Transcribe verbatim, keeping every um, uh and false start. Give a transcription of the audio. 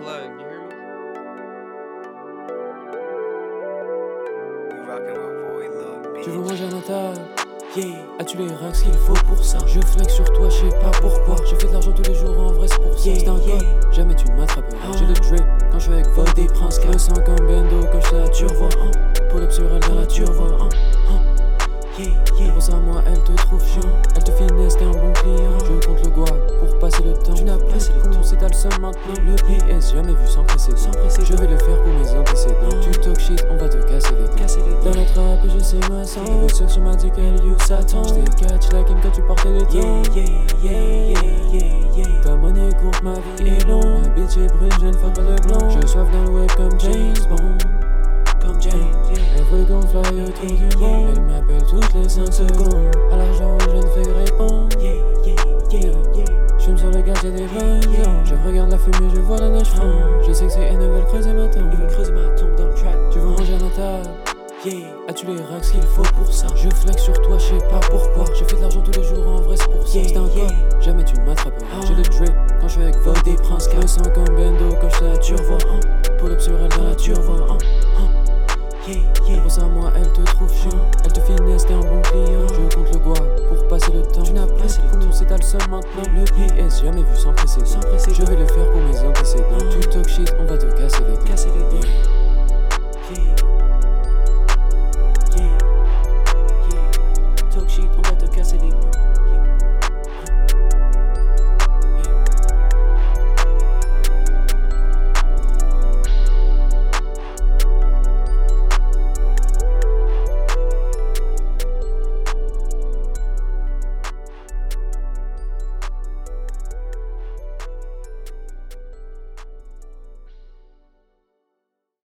plug, you hear me? You rockin' with Void, Lil B. Tu veux manger un table? Yeah. As-tu les racks qu'il faut pour ça? Je flex sur toi, je sais pas pourquoi. Je fais de l'argent tous les jours, en vrai c'est pour ça. Yeah, c'est un yeah. Cop, jamais tu ne m'attraperas. Ah. J'ai le Drake quand je suis avec Void des Prince. Je me sens comme Bendo quand je suis à la turvoie. Pull up sur elle dans la turvoie. Yeah, yeah. Pense à moi, elle te trouve chiant. Elle te finesse, t'es un bon client. Je compte le guac pour passer le temps. Tu n'as pas passé le temps, c'est t'as le seum maintenant. Le B S, jamais vu sans précédent. Sans précédent. Je vais le faire pour mes antécédents. Oh. Tu talk shit, on va te casser les dents. Casser les dents. Dans la trappe, je sais moi sans. Avec ceux sur ma dit qu'elle you s'attend. J't'ai catch like in quand tu portais les temps. Yeah, yeah, yeah, yeah, yeah, yeah. Ta monnaie est courte, ma vie est longue. Ma bitch est brune, je ne fais pas de blond. Je soif dans le web comme James Bond. Comme James, yeah. Elle veut qu'on fly autour du monde. Elle m'appelle toutes les cinq secondes. À l'argent, je ne fais répondre. Yeah, yeah, yeah, yeah. J'fume sur le gaz, j'ai des vingt ans. Je regarde la fumée, je vois la neige fondre. Je sais que c'est elles veulent creuser ma tombe. Ils veulent creuser ma tombe dans le trap. Tu veux manger à ma table? Yeah. As-tu les racks qu'il faut pour ça? Je flex sur toi, je sais pas pourquoi. Je fais de l'argent tous les jours, en vrai c'est pour ça. Yeah, c'est un yeah. Cop, jamais tu ne m'attraperas. Ah. J'ai le Drake quand je suis avec Void des Prince. Je me sens comme Bendo quand je suis à la turvoie. Pull up sur elle dans la turvoie. Yeah, yeah. Pense à moi, elle te trouve chiant. Elle te finesse, t'es un bon client. Je compte le guac pour passer le temps. Tu n'as pas passé le temps, c'est t'as le seum maintenant. Le B S, jamais vu sans précédent. Sans précédent. Je vais le faire pour mes antécédents. Oh. Tu talk shit, on va te casser les dents. Casser les dents.